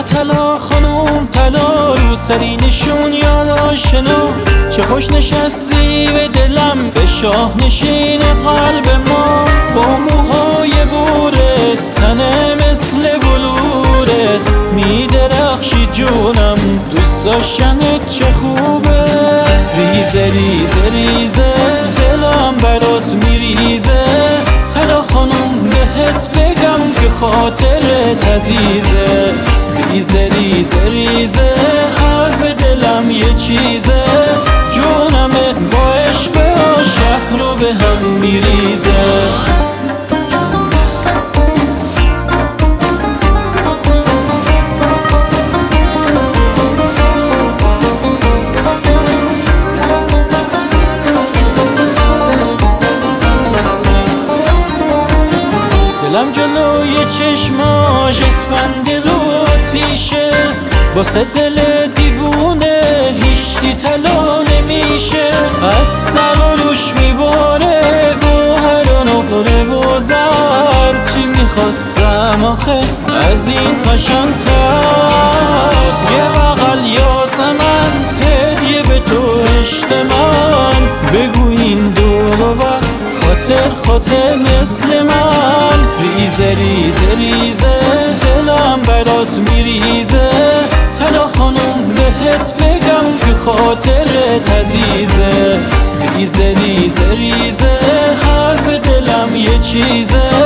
طلا خانوم طلا، رو سری نشون یاد آشنا. چه خوش نشستی به دلم، به شاه نشین قلب ما. با موهای بورت، تنه مثل بلورت، می درخشی جونم، دوست داشتنت چه خوبه. ریزه ریزه ریزه دلم برات میریزه، طلا خانوم بهت بگم که خاطرت عزیزه. ریزه ریزه ریزه حرف دلم یه چیزه، جونمه با عشق شهر رو به هم میریزه. دلم جلوی چشماش اسفند رو آتیشه، واسه دل دیوونه هیچکی طلا نمیشه. از سر و روش میباره گوهر و نقره و زر، چی میخواستم آخه از این قشنگ‌تر. یه بغل یاسمن هدیه به تو عشق من، بگو این دور و بر خاطر مثل من. ریزه ریزه ریزه دلم برات میریزه، طلا خانوم بهت بگم که خاطرت عزیزه. ریزه ریزه ریزه حرف دلم یه چیزه،